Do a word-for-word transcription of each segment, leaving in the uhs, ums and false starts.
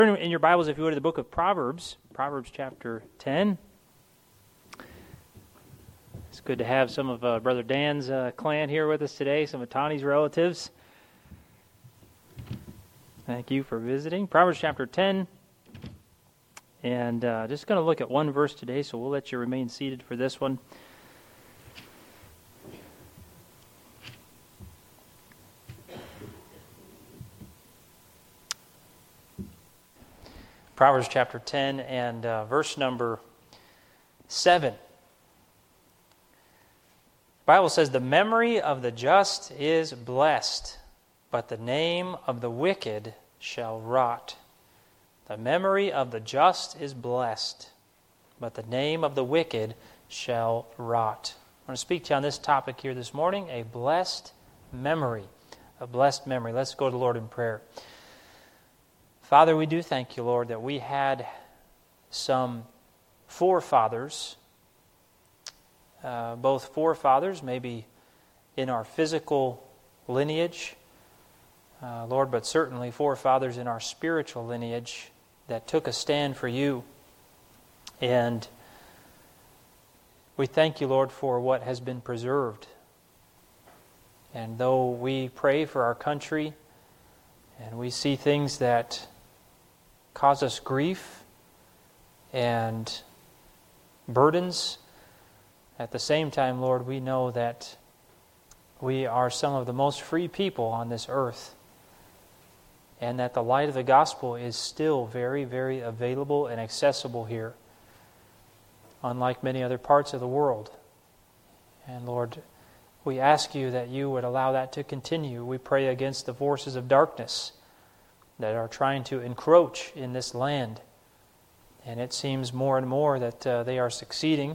Turn in your Bibles, if you would, to the book of Proverbs, Proverbs chapter ten. It's good to have some of uh, Brother Dan's uh, clan here with us today, some of Tani's relatives. Thank you for visiting. Proverbs chapter ten. And uh, just going to look at one verse today, so we'll let you remain seated for this one. Proverbs chapter ten and uh, verse number seven. The Bible says, "The memory of the just is blessed, but the name of the wicked shall rot." The memory of the just is blessed, but the name of the wicked shall rot. I want to speak to you on this topic here this morning, a blessed memory. A blessed memory. Let's go to the Lord in prayer. Father, we do thank you, Lord, that we had some forefathers, uh, both forefathers, maybe in our physical lineage, uh, Lord, but certainly forefathers in our spiritual lineage that took a stand for you. And we thank you, Lord, for what has been preserved. And though we pray for our country and we see things that cause us grief and burdens, at the same time, Lord, we know that we are some of the most free people on this earth, and that the light of the gospel is still very, very available and accessible here, unlike many other parts of the world. And Lord, we ask you that you would allow that to continue. We pray against the forces of darkness that are trying to encroach in this land. And it seems more and more that uh, they are succeeding.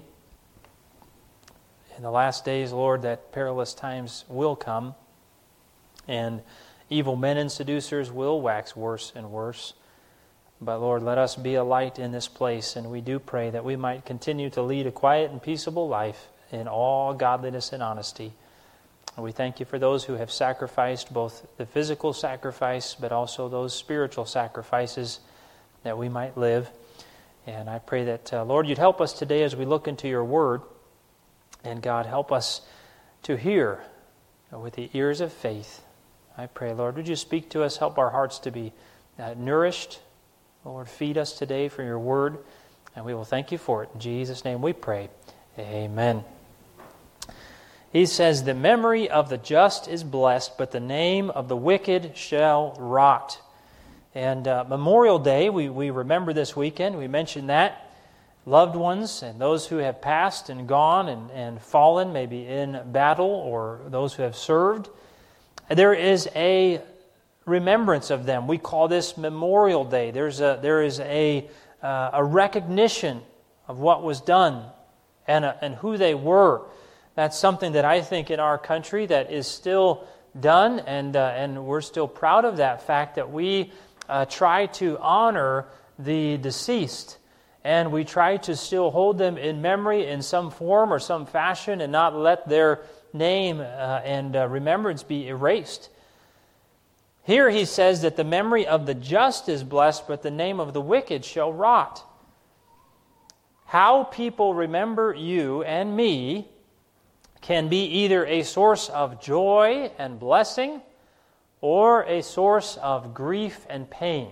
In the last days, Lord, that perilous times will come, and evil men and seducers will wax worse and worse. But Lord, let us be a light in this place, and we do pray that we might continue to lead a quiet and peaceable life in all godliness and honesty. And we thank you for those who have sacrificed, both the physical sacrifice, but also those spiritual sacrifices, that we might live. And I pray that, uh, Lord, you'd help us today as we look into your word. And God, help us to hear with the ears of faith. I pray, Lord, would you speak to us, help our hearts to be uh, nourished. Lord, feed us today for your word, and we will thank you for it. In Jesus' name we pray. Amen. He says, "The memory of the just is blessed, but the name of the wicked shall rot." And uh, Memorial Day, we, we remember this weekend. We mentioned that. Loved ones and those who have passed and gone and, and fallen, maybe in battle, or those who have served. There is a remembrance of them. We call this Memorial Day. There's a, there is a, uh, a recognition of what was done and, uh, and who they were. That's something that I think in our country that is still done, and uh, and we're still proud of that fact that we uh, try to honor the deceased, and we try to still hold them in memory in some form or some fashion, and not let their name uh, and uh, remembrance be erased. Here he says that the memory of the just is blessed, but the name of the wicked shall rot. How people remember you and me can be either a source of joy and blessing or a source of grief and pain.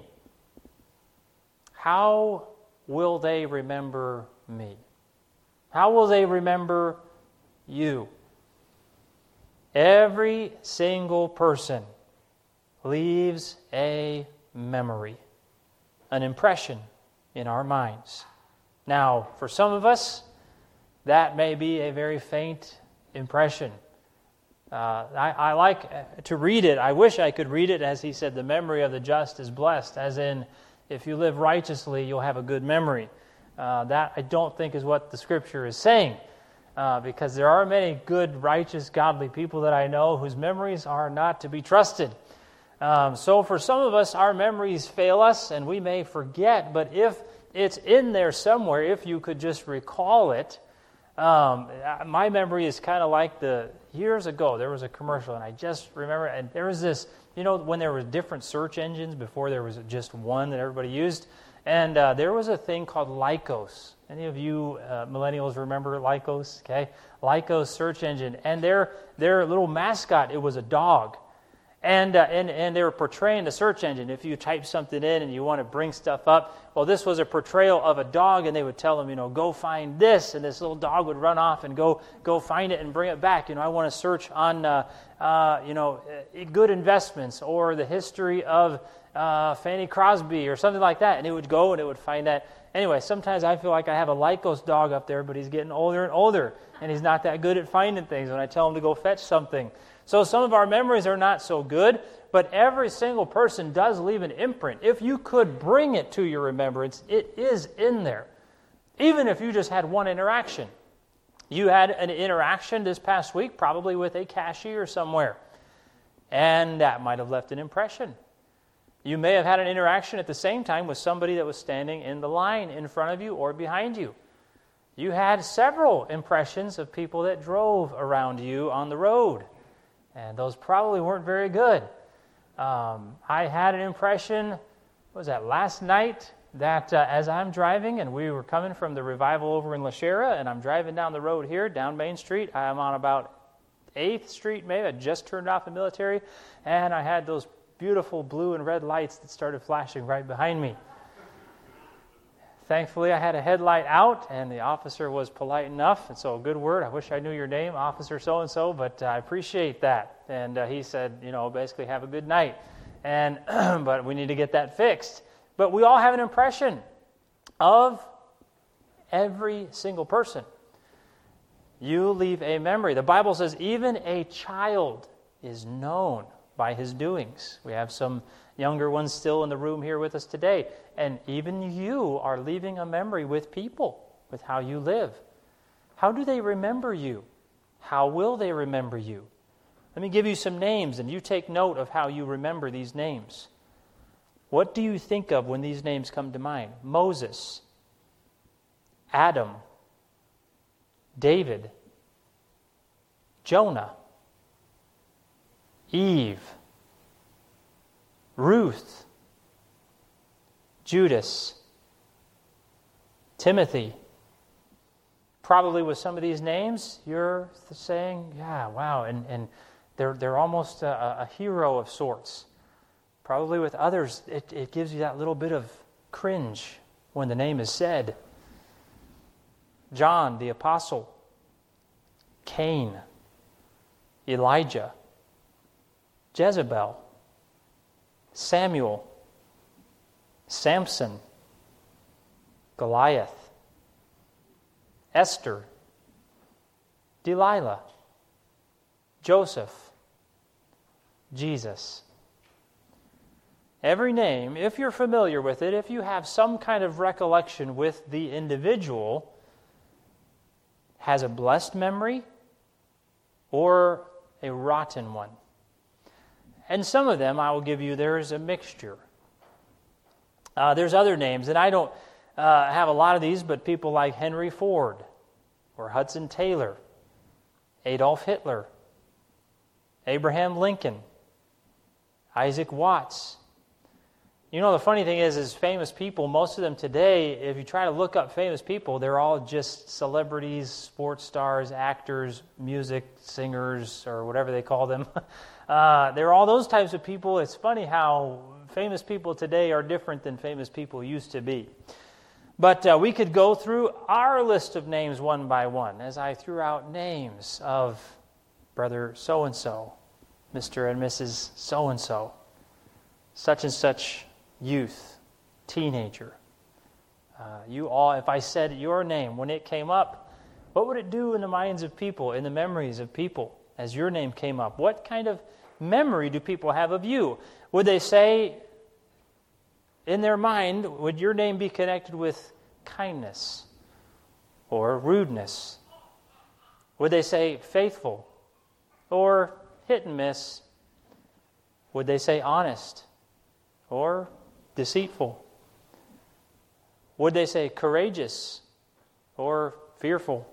How will they remember me? How will they remember you? Every single person leaves a memory, an impression in our minds. Now, for some of us, that may be a very faint impression. Uh, I, I like to read it. I wish I could read it as he said, "The memory of the just is blessed," as in, if you live righteously, you'll have a good memory. Uh, that I don't think is what the Scripture is saying, uh, because there are many good, righteous, godly people that I know whose memories are not to be trusted. Um, so for some of us, our memories fail us, and we may forget, but if it's in there somewhere, if you could just recall it. Um, my memory is kind of like the, years ago, there was a commercial, and I just remember, and there was this you know, when there were different search engines before there was just one that everybody used, and uh, there was a thing called Lycos. Any of you uh, millennials remember Lycos? Okay, Lycos search engine, and their their little mascot, it was a dog. And, uh, and and they were portraying the search engine. If you type something in and you want to bring stuff up, well, this was a portrayal of a dog, and they would tell them, you know, go find this, and this little dog would run off and go go find it and bring it back. You know, I want to search on, uh, uh, you know, good investments or the history of uh, Fanny Crosby or something like that, and it would go and it would find that. Anyway, sometimes I feel like I have a Lycos dog up there, but he's getting older and older, and he's not that good at finding things when I tell him to go fetch something. So some of our memories are not so good, but every single person does leave an imprint. If you could bring it to your remembrance, it is in there. Even if you just had one interaction. You had an interaction this past week, probably with a cashier somewhere, and that might have left an impression. You may have had an interaction at the same time with somebody that was standing in the line in front of you or behind you. You had several impressions of people that drove around you on the road. And those probably weren't very good. Um, I had an impression, what was that, last night, that uh, as I'm driving, and we were coming from the revival over in La Shera, and I'm driving down the road here, down Main Street. I'm on about eighth Street, maybe. I just turned off the military, and I had those beautiful blue and red lights that started flashing right behind me. Thankfully, I had a headlight out, and the officer was polite enough, and so a good word. I wish I knew your name, Officer so-and-so, but uh, I appreciate that. And uh, he said, you know, basically, have a good night. And but we need to get that fixed. But we all have an impression of every single person. You leave a memory. The Bible says even a child is known by his doings. We have some younger ones still in the room here with us today. And even you are leaving a memory with people, with how you live. How do they remember you? How will they remember you? Let me give you some names, and you take note of how you remember these names. What do you think of when these names come to mind? Moses, Adam, David, Jonah, Eve, Ruth, Judas, Timothy. Probably with some of these names, you're saying, yeah, wow, and, and they're they're almost a, a hero of sorts. Probably with others, it, it gives you that little bit of cringe when the name is said. John, the apostle, Cain, Elijah, Jezebel, Samuel, Samson, Goliath, Esther, Delilah, Joseph, Jesus. Every name, if you're familiar with it, if you have some kind of recollection with the individual, has a blessed memory or a rotten one. And some of them, I will give you, there's a mixture. Uh, there's other names, and I don't uh, have a lot of these, but people like Henry Ford or Hudson Taylor, Adolf Hitler, Abraham Lincoln, Isaac Watts. You know, the funny thing is, is famous people, most of them today, if you try to look up famous people, they're all just celebrities, sports stars, actors, music singers, or whatever they call them. uh, they're all those types of people. It's funny how famous people today are different than famous people used to be. But uh, we could go through our list of names one by one, as I threw out names of Brother so-and-so, Mister and Missus so-and-so, such and such youth, teenager. Uh, you all, if I said your name, when it came up, what would it do in the minds of people, in the memories of people, as your name came up? What kind of memory do people have of you? Would they say, in their mind, would your name be connected with kindness or rudeness? Would they say faithful or hit and miss? Would they say honest or deceitful? Would they say courageous or fearful?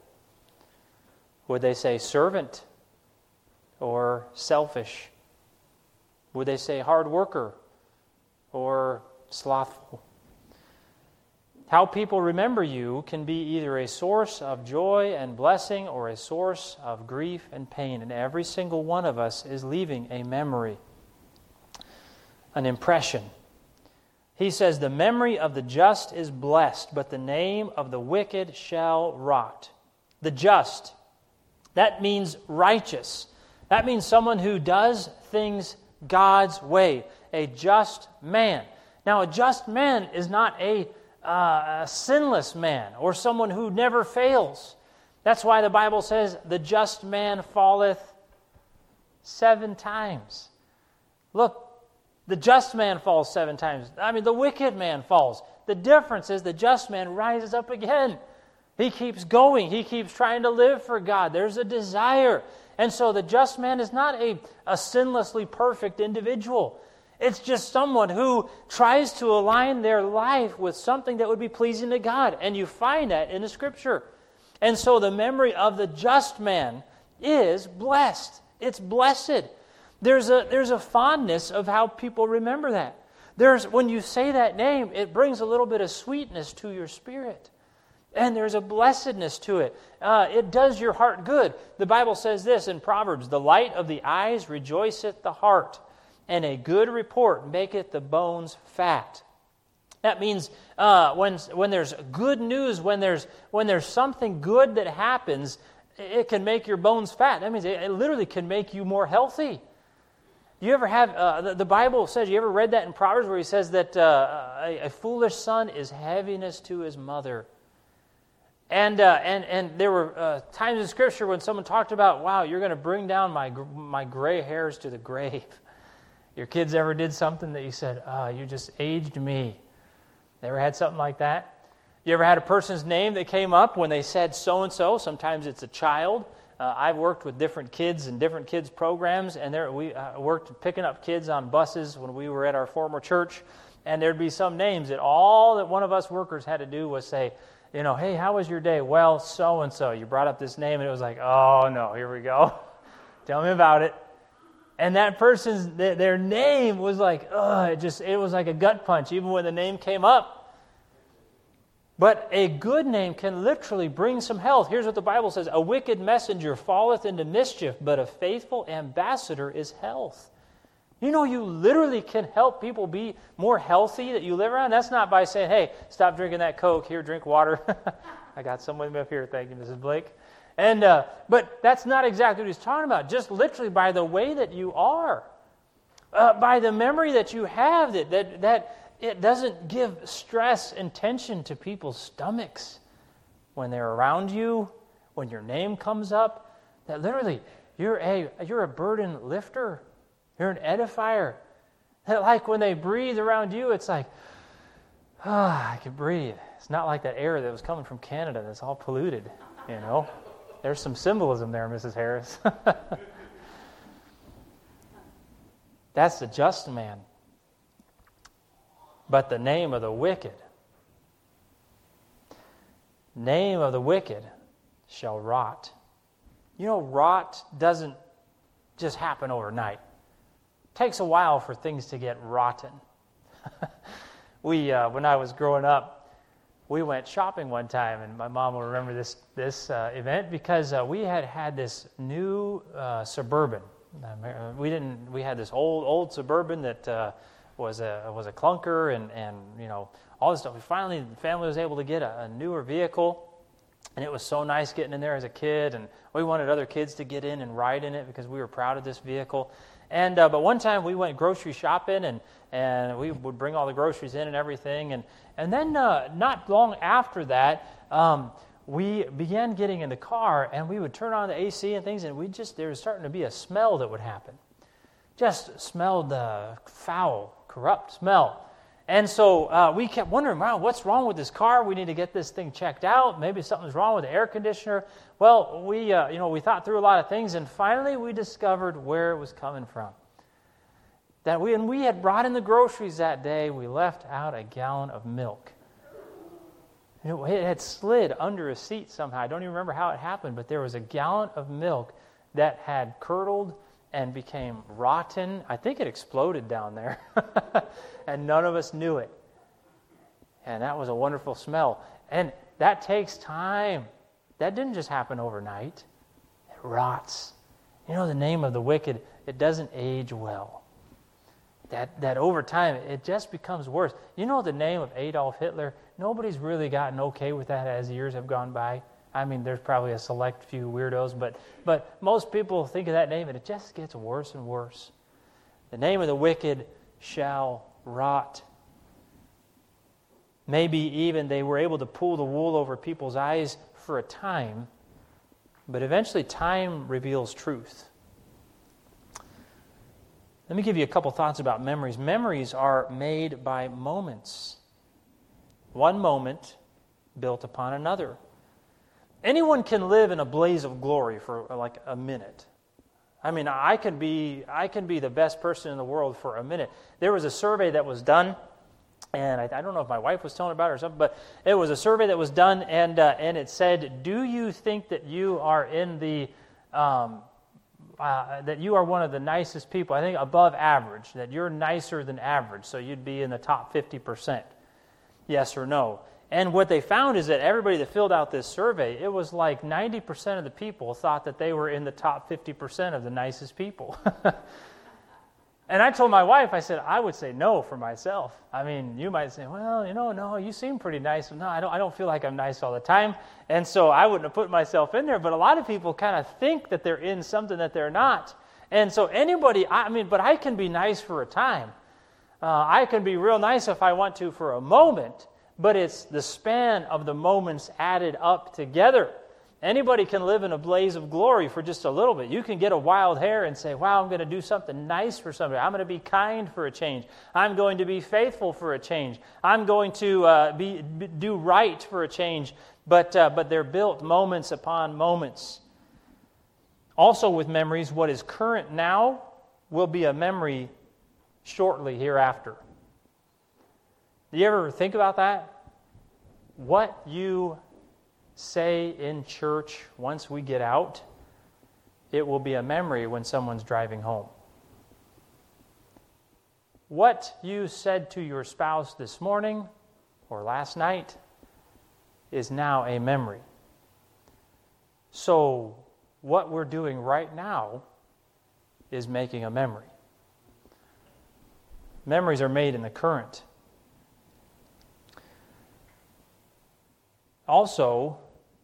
Would they say servant or selfish? Would they say hard worker or slothful? How people remember you can be either a source of joy and blessing or a source of grief and pain. And every single one of us is leaving a memory, an impression. He says, the memory of the just is blessed, but the name of the wicked shall rot. The just, that means righteous. That means someone who does things God's way, a just man. Now, a just man is not a, uh, a sinless man or someone who never fails. That's why the Bible says, the just man falleth seven times. Look, the just man falls seven times. I mean, the wicked man falls. The difference is the just man rises up again. He keeps going. He keeps trying to live for God. There's a desire. And so the just man is not a, a sinlessly perfect individual. It's just someone who tries to align their life with something that would be pleasing to God. And you find that in the Scripture. And so the memory of the just man is blessed. It's blessed. There's a, there's a fondness of how people remember that. There's, when you say that name, it brings a little bit of sweetness to your spirit. And there's a blessedness to it. Uh, it does your heart good. The Bible says this in Proverbs, the light of the eyes rejoiceth the heart, and a good report maketh the bones fat. That means uh, when, when there's good news, when there's, when there's something good that happens, it can make your bones fat. That means it, it literally can make you more healthy. You ever have, uh, the, the Bible says, you ever read that in Proverbs where he says that uh, a, a foolish son is heaviness to his mother. And uh, and and there were uh, times in Scripture when someone talked about, wow, you're going to bring down my my gray hairs to the grave. Your kids ever did something that you said, oh, you just aged me. They ever had something like that? You ever had a person's name that came up when they said so-and-so? Sometimes it's a child. Uh, I've worked with different kids and different kids programs, and there we uh, worked picking up kids on buses when we were at our former church, and there'd be some names that all that one of us workers had to do was say, you know, hey, how was your day? Well, so-and-so. You brought up this name, and it was like, oh, no, here we go. Tell me about it. And that person's, their name was like, ugh, it just, it was like a gut punch, even when the name came up. But a good name can literally bring some health. Here's what the Bible says, a wicked messenger falleth into mischief, but a faithful ambassador is health. You know, you literally can help people be more healthy that you live around. That's not by saying, hey, stop drinking that Coke. Here, drink water. I got some with me up here. Thank you, Missus Blake. And uh, but that's not exactly what he's talking about. Just literally by the way that you are. Uh, by the memory that you have, that, that, that it doesn't give stress and tension to people's stomachs when they're around you, when your name comes up. That literally, you're a, you're a burden lifter. You're an edifier. Like when they breathe around you, it's like, ah, oh, I can breathe. It's not like that air that was coming from Canada that's all polluted, you know. There's some symbolism there, Missus Harris. That's the just man. But the name of the wicked, name of the wicked shall rot. You know, rot doesn't just happen overnight. Takes a while for things to get rotten. we, uh, when I was growing up, we went shopping one time, and my mom will remember this this uh, event because uh, we had had this new uh, Suburban. Uh, we didn't. We had this old old Suburban that uh, was a was a clunker, and and you know all this stuff. We finally, the family was able to get a, a newer vehicle. And it was so nice getting in there as a kid, and we wanted other kids to get in and ride in it because we were proud of this vehicle. And uh, but one time we went grocery shopping, and, and we would bring all the groceries in and everything. And and then uh, not long after that, um, we began getting in the car, and we would turn on the A C and things, and we just there was starting to be a smell that would happen. Just smelled uh, foul, corrupt smell. And so uh, we kept wondering, wow, what's wrong with this car? We need to get this thing checked out. Maybe something's wrong with the air conditioner. Well, we, uh, you know, we thought through a lot of things, and finally we discovered where it was coming from. That we, when we had brought in the groceries that day, we left out a gallon of milk. You know, it had slid under a seat somehow. I don't even remember how it happened, but there was a gallon of milk that had curdled and became rotten. I think it exploded down there, and none of us knew it. And that was a wonderful smell. And that takes time. That didn't just happen overnight. It rots. You know, the name of the wicked, it doesn't age well. That that over time, it just becomes worse. You know the name of Adolf Hitler? Nobody's really gotten okay with that as years have gone by. I mean, there's probably a select few weirdos, but but most people think of that name, and it just gets worse and worse. The name of the wicked shall rot. Maybe even they were able to pull the wool over people's eyes for a time, but eventually time reveals truth. Let me give you a couple thoughts about memories. Memories are made by moments. One moment built upon another. Anyone can live in a blaze of glory for like a minute. I mean, I can be I can be the best person in the world for a minute. There was a survey that was done, and I, I don't know if my wife was telling about it or something, but it was a survey that was done, and uh, and it said, "Do you think that you are in the um, uh, that you are one of the nicest people? I think above average. That you're nicer than average, so you'd be in the top fifty percent. Yes or no?" And what they found is that everybody that filled out this survey, it was like ninety percent of the people thought that they were in the top fifty percent of the nicest people. And I told my wife, I said, I would say no for myself. I mean, you might say, well, you know, no, you seem pretty nice. No, I don't, I don't feel like I'm nice all the time. And so I wouldn't have put myself in there. But a lot of people kind of think that they're in something that they're not. And so anybody, I mean, but I can be nice for a time. Uh, I can be real nice if I want to for a moment. But it's the span of the moments added up together. Anybody can live in a blaze of glory for just a little bit. You can get a wild hair and say, wow, I'm going to do something nice for somebody. I'm going to be kind for a change. I'm going to be faithful for a change. I'm going to uh, be, be do right for a change. But, uh, but they're built moments upon moments. Also with memories, what is current now will be a memory shortly hereafter. Do you ever think about that? What you say in church once we get out, it will be a memory when someone's driving home. What you said to your spouse this morning or last night is now a memory. So what we're doing right now is making a memory. Memories are made in the current. Also,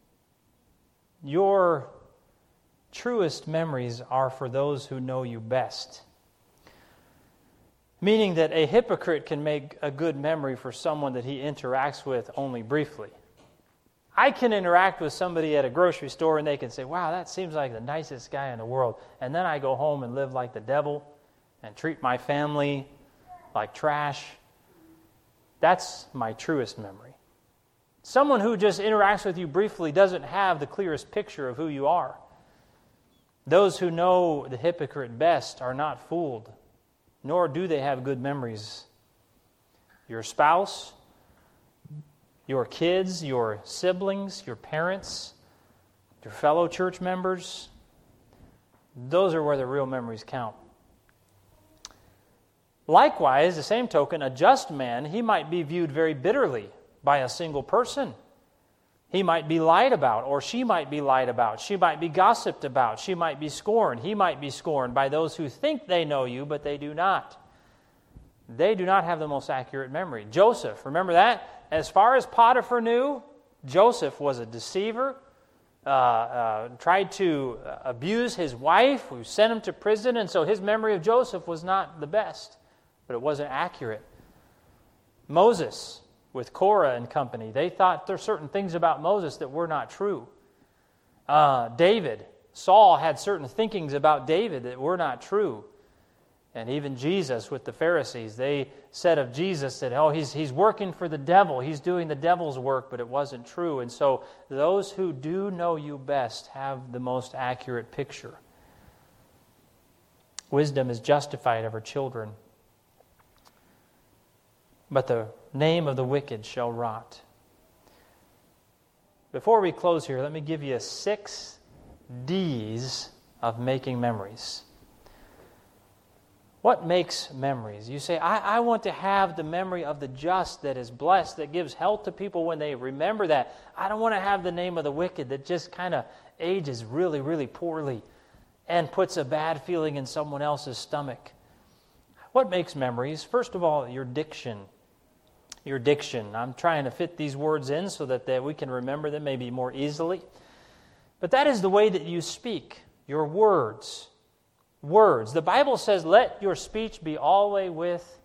your truest memories are for those who know you best. Meaning that a hypocrite can make a good memory for someone that he interacts with only briefly. I can interact with somebody at a grocery store and they can say, wow, that seems like the nicest guy in the world. And then I go home and live like the devil and treat my family like trash. That's my truest memory. Someone who just interacts with you briefly doesn't have the clearest picture of who you are. Those who know the hypocrite best are not fooled, nor do they have good memories. Your spouse, your kids, your siblings, your parents, your fellow church members, those are where the real memories count. Likewise, the same token, a just man, he might be viewed very bitterly by a single person. He might be lied about, or she might be lied about. She might be gossiped about. She might be scorned. He might be scorned by those who think they know you, but they do not. They do not have the most accurate memory. Joseph, remember that? As far as Potiphar knew, Joseph was a deceiver, uh, uh, tried to abuse his wife, who sent him to prison, and so his memory of Joseph was not the best, but it wasn't accurate. Moses, with Korah and company, they thought there were certain things about Moses that were not true. Uh, David, Saul had certain thinkings about David that were not true. And even Jesus with the Pharisees, they said of Jesus that, oh, he's, he's working for the devil. He's doing the devil's work, but it wasn't true. And so those who do know you best have the most accurate picture. Wisdom is justified of her children, but the name of the wicked shall rot. Before we close here, let me give you six D's of making memories. What makes memories? You say, I, I want to have the memory of the just that is blessed, that gives health to people when they remember that. I don't want to have the name of the wicked that just kind of ages really, really poorly and puts a bad feeling in someone else's stomach. What makes memories? First of all, your diction. Your diction. I'm trying to fit these words in so that they, we can remember them maybe more easily. But that is the way that you speak, your words. Words. The Bible says, let your speech be always with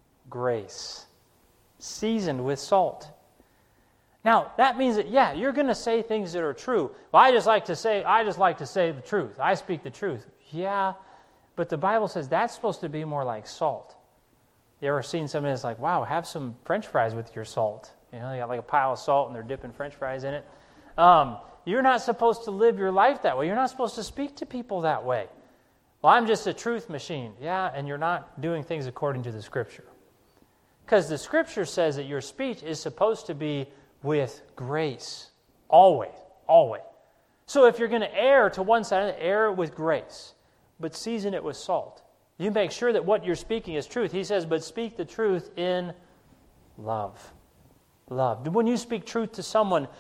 grace, seasoned with salt. Now, that means that, yeah, you're going to say things that are true. Well, I just like to say, I just like to say the truth. I speak the truth. Yeah, but the Bible says that's supposed to be more like salt. You ever seen somebody that's like, wow, have some French fries with your salt? You know, they got like a pile of salt and they're dipping French fries in it. Um, you're not supposed to live your life that way. You're not supposed to speak to people that way. Well, I'm just a truth machine. Yeah, and you're not doing things according to the Scripture. Because the Scripture says that your speech is supposed to be with grace. Always, always. So if you're going to err to one side, err with grace, but season it with salt. You make sure that what you're speaking is truth. He says, but speak the truth in love. Love. When you speak truth to someone,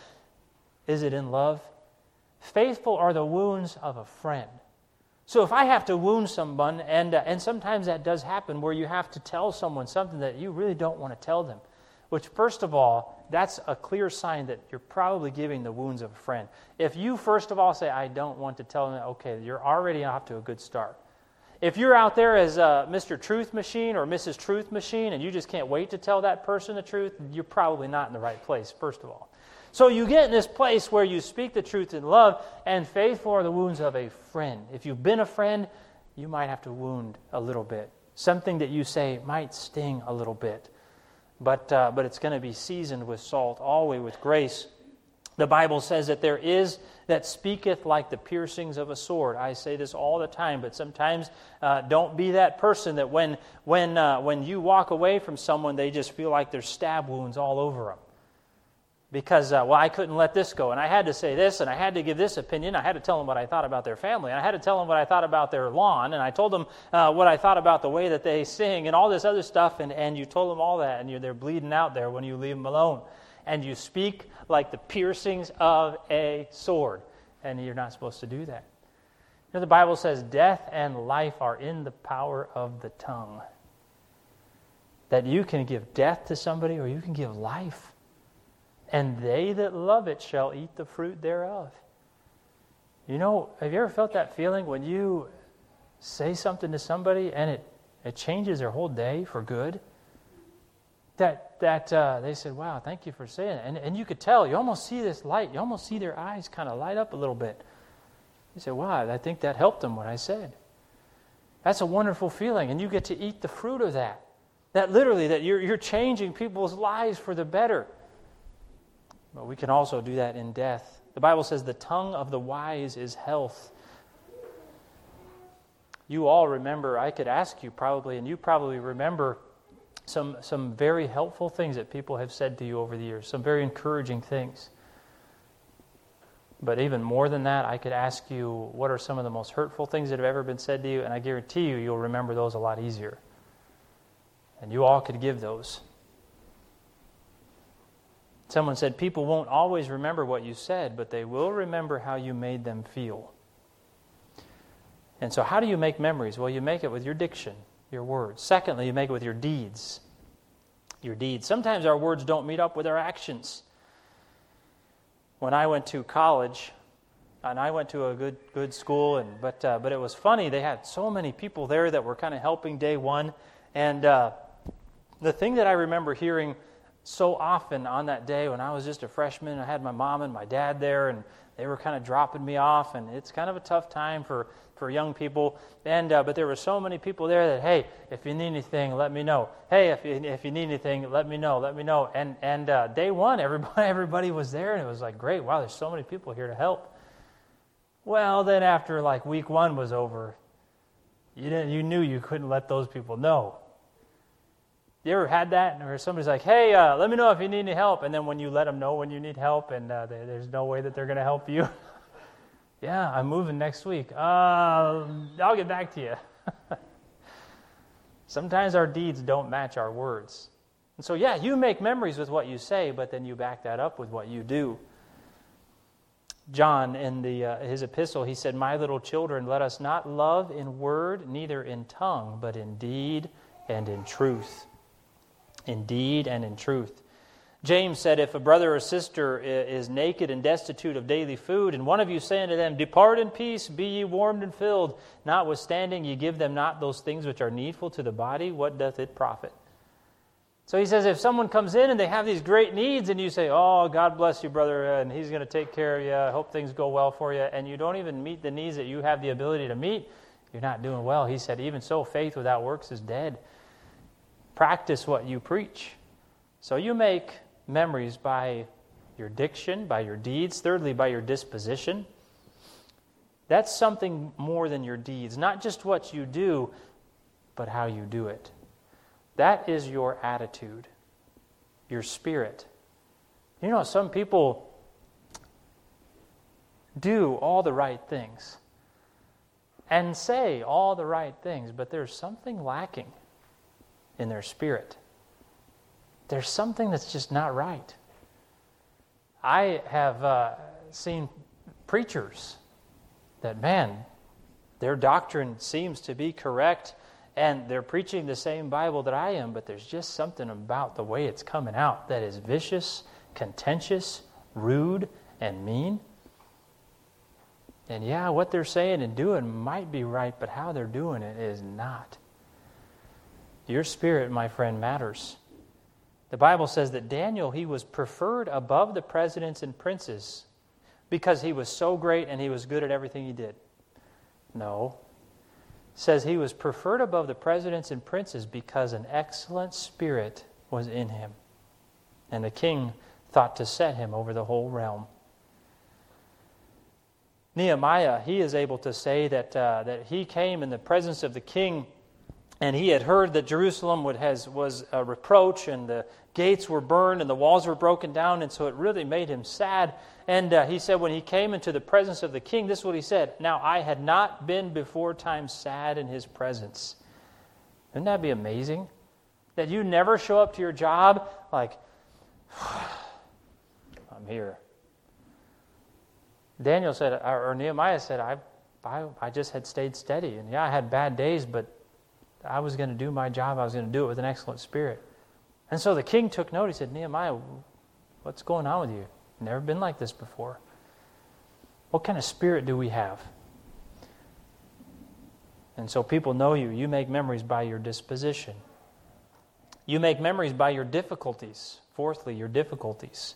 is it in love? Faithful are the wounds of a friend. So if I have to wound someone, and uh, and sometimes that does happen where you have to tell someone something that you really don't want to tell them, which first of all, that's a clear sign that you're probably giving the wounds of a friend. If you first of all say, I don't want to tell them, okay, you're already off to a good start. If you're out there as uh, Mister Truth Machine or Missus Truth Machine and you just can't wait to tell that person the truth, you're probably not in the right place, first of all. So you get in this place where you speak the truth in love, and faithful are the wounds of a friend. If you've been a friend, you might have to wound a little bit. Something that you say might sting a little bit, but uh, but it's going to be seasoned with salt, always with grace. The Bible says that there is that speaketh like the piercings of a sword. I say this all the time, but sometimes uh, don't be that person that when when uh, when you walk away from someone, they just feel like there's stab wounds all over them. Because, uh, well, I couldn't let this go, and I had to say this, and I had to give this opinion. I had to tell them what I thought about their family, and I had to tell them what I thought about their lawn, and I told them uh, what I thought about the way that they sing, and all this other stuff, and, and you told them all that, and you're, they're bleeding out there when you leave them alone. And you speak like the piercings of a sword, and you're not supposed to do that. You know, the Bible says death and life are in the power of the tongue. That you can give death to somebody, or you can give life. And they that love it shall eat the fruit thereof. You know, have you ever felt that feeling when you say something to somebody and it, it changes their whole day for good? That that uh, they said, wow, thank you for saying it. And, and you could tell, you almost see this light, you almost see their eyes kind of light up a little bit. You say, wow, I think that helped them, what I said. That's a wonderful feeling, and you get to eat the fruit of that. That literally, that you're, you're changing people's lives for the better. But we can also do that in death. The Bible says the tongue of the wise is health. You all remember, I could ask you probably, and you probably remember some, some very helpful things that people have said to you over the years, some very encouraging things. But even more than that, I could ask you, what are some of the most hurtful things that have ever been said to you? And I guarantee you, you'll remember those a lot easier. And you all could give those. Someone said, people won't always remember what you said, but they will remember how you made them feel. And so how do you make memories? Well, you make it with your diction, your words. Secondly, you make it with your deeds. Your deeds. Sometimes our words don't meet up with our actions. When I went to college, and I went to a good good school, and but uh, but it was funny. They had so many people there that were kind of helping day one. And uh, the thing that I remember hearing so often on that day when I was just a freshman, I had my mom and my dad there, and they were kind of dropping me off, and it's kind of a tough time for, for young people. And uh, but there were so many people there that, hey, if you need anything, let me know. Hey, if you if you need anything, let me know. Let me know. And and uh, day one, everybody everybody was there, and it was like, great, wow, there's so many people here to help. Well, then after like week one was over, you didn't you knew you couldn't let those people know. You ever had that? Or somebody's like, hey, uh, let me know if you need any help. And then when you let them know when you need help and uh, they, there's no way that they're going to help you. Yeah, I'm moving next week. Uh, I'll get back to you. Sometimes our deeds don't match our words. And so, yeah, you make memories with what you say, but then you back that up with what you do. John, in the uh, his epistle, he said, "My little children, let us not love in word, neither in tongue, but in deed and in truth." In deed and in truth. James said, "If a brother or sister is naked and destitute of daily food, and one of you say unto them, Depart in peace, be ye warmed and filled, notwithstanding ye give them not those things which are needful to the body, what doth it profit?" So he says, if someone comes in and they have these great needs, and you say, "Oh, God bless you, brother, and He's going to take care of you, I hope things go well for you," and you don't even meet the needs that you have the ability to meet, you're not doing well. He said, even so, faith without works is dead. Practice what you preach. So you make memories by your diction, by your deeds, thirdly, by your disposition. That's something more than your deeds, not just what you do, but how you do it. That is your attitude, your spirit. You know, some people do all the right things and say all the right things, but there's something lacking in their spirit. There's something that's just not right. I have uh, seen preachers that, man, their doctrine seems to be correct, and they're preaching the same Bible that I am, but there's just something about the way it's coming out that is vicious, contentious, rude, and mean. And yeah, what they're saying and doing might be right, but how they're doing it is not. Your spirit, my friend, matters. The Bible says that Daniel, he was preferred above the presidents and princes because he was so great and he was good at everything he did. No. It says he was preferred above the presidents and princes because an excellent spirit was in him. And the king thought to set him over the whole realm. Nehemiah, he is able to say that uh, that he came in the presence of the king, and he had heard that Jerusalem would has was a reproach, and the gates were burned, and the walls were broken down, and so it really made him sad. And uh, he said when he came into the presence of the king, this is what he said, "Now I had not been before time sad in his presence." Wouldn't that be amazing? That you never show up to your job like, "I'm here." Daniel said, or Nehemiah said, I, I, I just had stayed steady. And yeah, I had bad days, but I was going to do my job. I was going to do it with an excellent spirit. And so the king took note. He said, "Nehemiah, what's going on with you? Never been like this before. What kind of spirit do we have?" And so people know you. You make memories by your disposition. You make memories by your difficulties. Fourthly, your difficulties.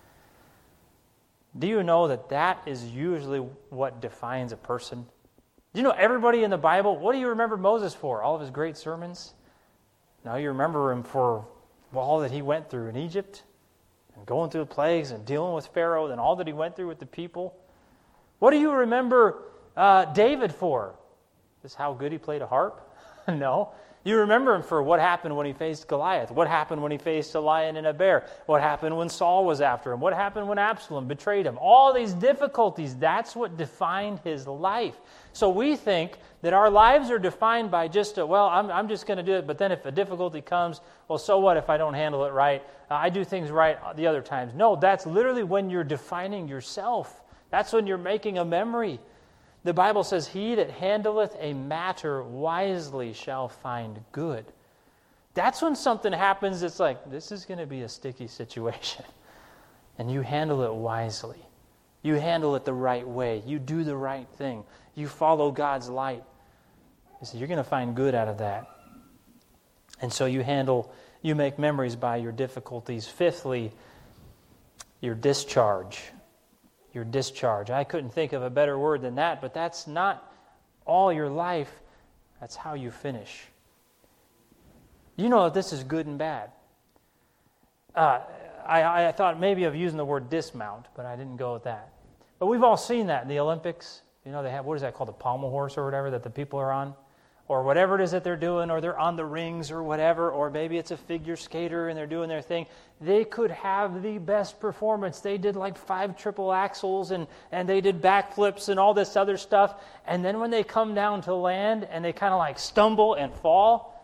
Do you know that that is usually what defines a person? Do you know everybody in the Bible, what do you remember Moses for? All of his great sermons? No, you remember him for all that he went through in Egypt, and going through the plagues, and dealing with Pharaoh, and all that he went through with the people. What do you remember uh, David for? Just how good he played a harp? No. You remember him for what happened when he faced Goliath, what happened when he faced a lion and a bear, what happened when Saul was after him, what happened when Absalom betrayed him. All these difficulties, that's what defined his life. So we think that our lives are defined by just, a, well, I'm, I'm just going to do it, but then if a difficulty comes, well, so what if I don't handle it right? Uh, I do things right the other times. No, that's literally when you're defining yourself. That's when you're making a memory. The Bible says, "He that handleth a matter wisely shall find good." That's when something happens that's like, this is going to be a sticky situation. And you handle it wisely. You handle it the right way. You do the right thing. You follow God's light. You see, you're going to find good out of that. And so you handle, you make memories by your difficulties. Fifthly, your discharge. Your discharge. I couldn't think of a better word than that, but that's not all your life. That's how you finish. You know that this is good and bad. Uh, I, I thought maybe of using the word dismount, but I didn't go with that. But we've all seen that in the Olympics. You know, they have, what is that called, the pommel horse or whatever that the people are on? Or whatever it is that they're doing, or they're on the rings or whatever, or maybe it's a figure skater and they're doing their thing. They could have the best performance. They did like five triple axels and, and they did backflips and all this other stuff. And then when they come down to land and they kind of like stumble and fall,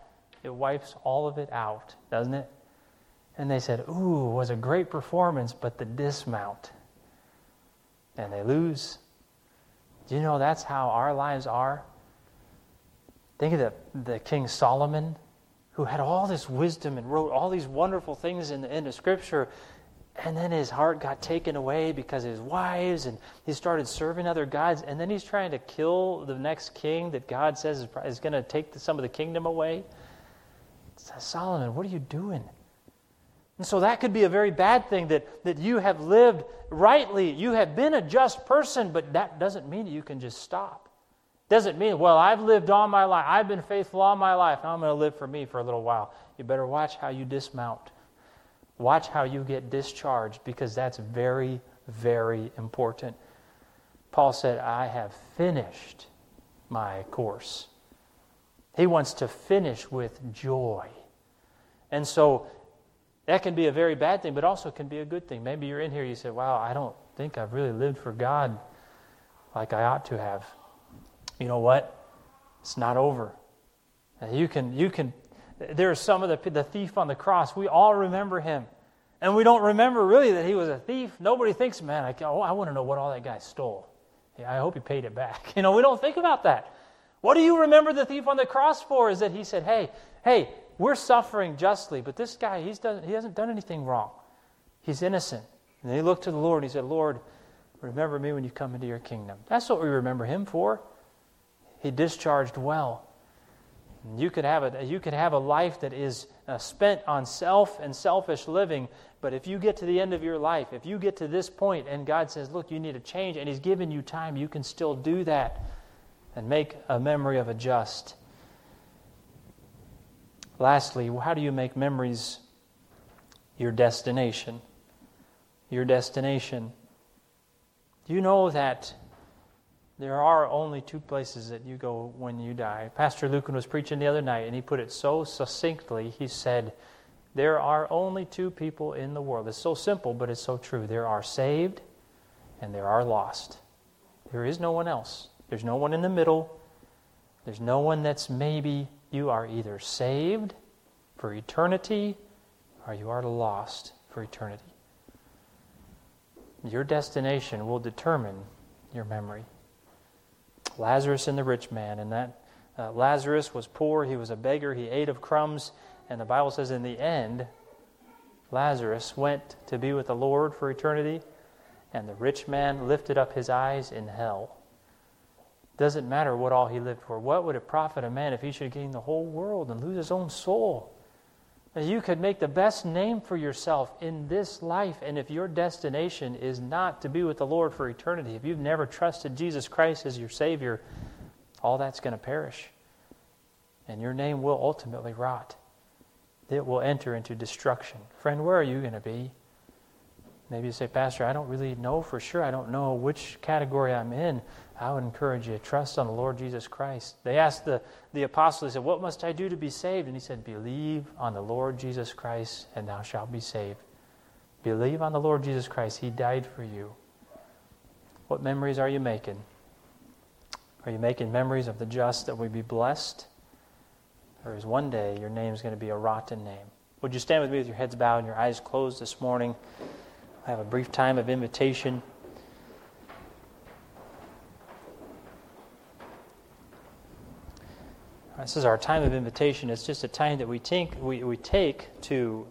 it wipes all of it out, doesn't it? And they said, ooh, it was a great performance, but the dismount. And they lose. Do you know that's how our lives are? Think of the, the King Solomon, who had all this wisdom and wrote all these wonderful things in the, in the Scripture, and then his heart got taken away because of his wives, and he started serving other gods, and then he's trying to kill the next king that God says is, is going to take the, some of the kingdom away. Solomon, what are you doing? And so that could be a very bad thing, that, that you have lived rightly. You have been a just person, but that doesn't mean that you can just stop. Doesn't mean, well, I've lived all my life. I've been faithful all my life. Now I'm going to live for me for a little while. You better watch how you dismount. Watch how you get discharged, because that's very, very important. Paul said, I have finished my course. He wants to finish with joy. And so that can be a very bad thing, but also can be a good thing. Maybe you're in here, you say, wow, I don't think I've really lived for God like I ought to have. You know what? It's not over. You can, you can. There's some of the the thief on the cross. We all remember him, and we don't remember really that he was a thief. Nobody thinks, man, I, oh, I want to know what all that guy stole. Yeah, I hope he paid it back. You know, we don't think about that. What do you remember the thief on the cross for? Is that he said, hey, hey, we're suffering justly, but this guy, he's done, he hasn't done anything wrong. He's innocent. And then he looked to the Lord and he said, Lord, remember me when you come into your kingdom. That's what we remember him for. He discharged well. You could have a, you could have a life that is uh, spent on self and selfish living, but if you get to the end of your life, if you get to this point and God says, look, you need to change, and he's given you time, you can still do that and make a memory of a just. Lastly, how do you make memories your destination? Your destination. Do you know that there are only two places that you go when you die? Pastor Lucan was preaching the other night, and he put it so succinctly. He said, there are only two people in the world. It's so simple, but it's so true. There are saved and there are lost. There is no one else. There's no one in the middle. There's no one that's maybe. You are either saved for eternity or you are lost for eternity. Your destination will determine your memory. Lazarus and the rich man, and that uh, Lazarus was poor, he was a beggar, he ate of crumbs, and the Bible says in the end, Lazarus went to be with the Lord for eternity, and the rich man lifted up his eyes in hell. Doesn't matter what all he lived for. What would it profit a man if he should gain the whole world and lose his own soul? You could make the best name for yourself in this life, and if your destination is not to be with the Lord for eternity, if you've never trusted Jesus Christ as your Savior, all that's going to perish. And your name will ultimately rot. It will enter into destruction. Friend, where are you going to be? Maybe you say, Pastor, I don't really know for sure. I don't know which category I'm in. I would encourage you to trust on the Lord Jesus Christ. They asked the, the apostle, they said, what must I do to be saved? And he said, believe on the Lord Jesus Christ, and thou shalt be saved. Believe on the Lord Jesus Christ. He died for you. What memories are you making? Are you making memories of the just that we be blessed? Or is one day your name is going to be a rotten name? Would you stand with me with your heads bowed and your eyes closed this morning? I have a brief time of invitation. This is our time of invitation. It's just a time that we take, we, we take to